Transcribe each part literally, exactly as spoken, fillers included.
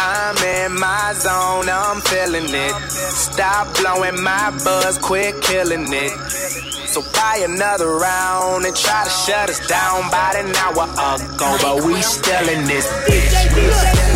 I'm in my zone, I'm feeling it. Stop blowing my buzz, quit killing it. So buy another round and try to shut us down about an hour ago. But we still in this bitch. We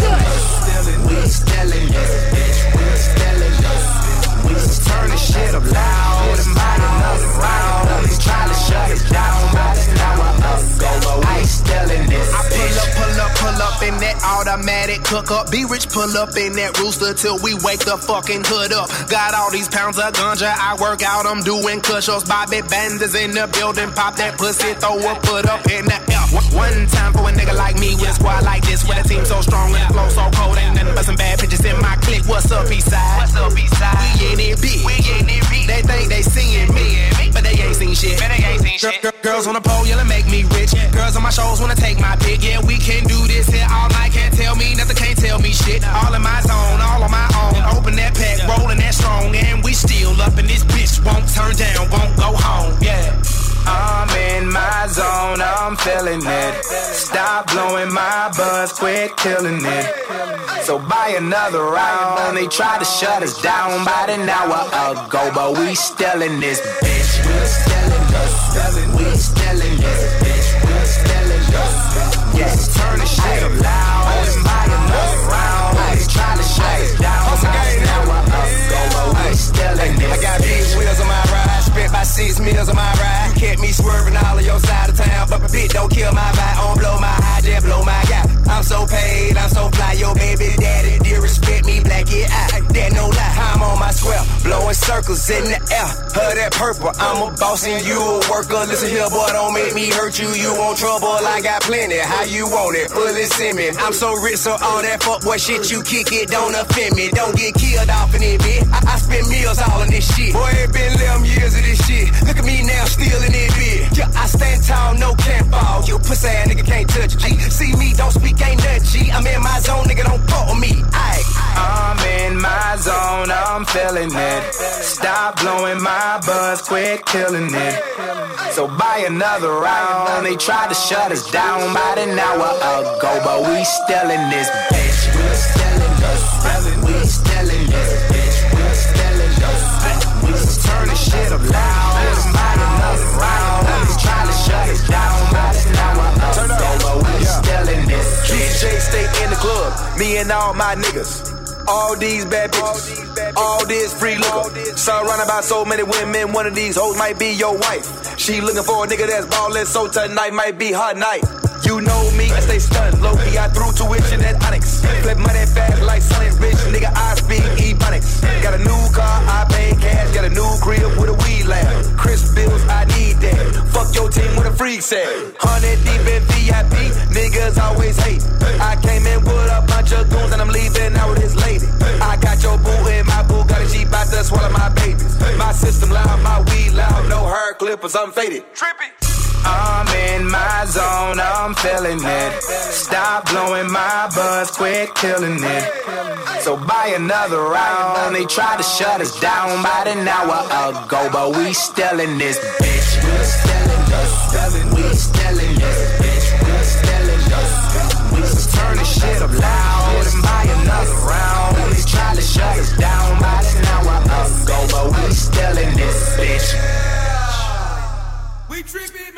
still in this. We still in this bitch. We still in this. We just turn this shit up loud and buy another round. Try to shut us down about an hour ago. But we still in this I pull bitch. up, pull up, pull up in that automatic cook up. Be rich, pull up in that rooster till we wake the fucking hood up. Got all these pounds of ganja, I work out, I'm doing push-ups. Bobby Banders in the building, pop that pussy, throw a foot up in the air. One time for a nigga like me with a squad like this, with a team so strong and the flow so cold, ain't nothing but some bad bitches in my clique. What's up, Eastside? What's up, Eastside? We in it big. We in it big. They think they seeing me, but they ain't seen shit. Man, they ain't seen shit. Girl, girls on the pole yelling, make me rich. Girls on my shows wanna take my pick. Yeah, we can do this here all night. Can't tell me nothing, can't tell me shit. All in my zone, all on my own. Open that pack, rolling that strong, and we still up in this bitch. Won't turn down, won't go home. Yeah. I'm in my zone, I'm feeling it. Stop blowing my buzz, quit killing it. So buy another round. They tried to shut us down about an hour ago, but we still in this bitch. We still in this. We still in this bitch. We still in this. Yes, turn the shit up loud and buy another round. They tried to shut us down about an hour ago, but we still in this. I got big wheels on my ride, spent by six meals on my ride. You kept me swerving all of your side of town, but bitch don't kill my vibe, don't blow my high, just blow my guy. I'm so paid, I'm so fly, your baby daddy dear respect me, black it out. That no lie, I'm on my square, blowing circles in the air. Her that purple, I'm a boss and you a worker. Listen here, boy, don't make me hurt you. You want trouble, I got plenty. How you want it? Bullets in me. I'm so rich, so all that fuck boy shit you kick it don't offend me. Don't get killed off in it, bitch. I, I spend meals all in this shit. Boy, it been eleven years of this shit. Look at me now, still in it, bitch. Yeah, I stand tall, no can't fall. You pussy ass nigga can't touch a G. See me, don't speak, ain't nothing G. I'm in my zone, nigga, don't fuck with me. Aye. I'm in my zone, I'm feeling it. Stop blowing my buzz, quit killing it. So buy another round. They tried to shut us down about an hour ago, but we still in this bitch. We still in this. We still in this bitch. We still in this. We just turn the shit up loud. Let's buy another round. They tried to shut us down about an hour ago, but we still in this. D J stay in the club, me and all my niggas. All these bad bitches, all this free liquor. Surrounded by so many women, one of these hoes might be your wife. She looking for a nigga that's ballin', so tonight might be her night. You know me, I stay stunned, low-key, I threw tuition at Onyx. Flip money fast like Sonic Rich, nigga, I speak Ebonics. Got a new car, I pay cash, got a new crib with a weed lab. Crisp bills, I need that. Fuck your team with a freak set. Hundred deep in V I P, niggas always hate. I came in with a bunch of goons and I'm leaving out with this lady. I got your boo in my boo, got a Jeep out there swallow my babies. My system loud, my weed loud, no hair clippers, I'm faded. Trippy. I'm in my zone, I'm feeling it. Stop blowing my buzz, quit killing it. So buy another round. They tried to shut us down about an hour ago, but we still in this bitch. We still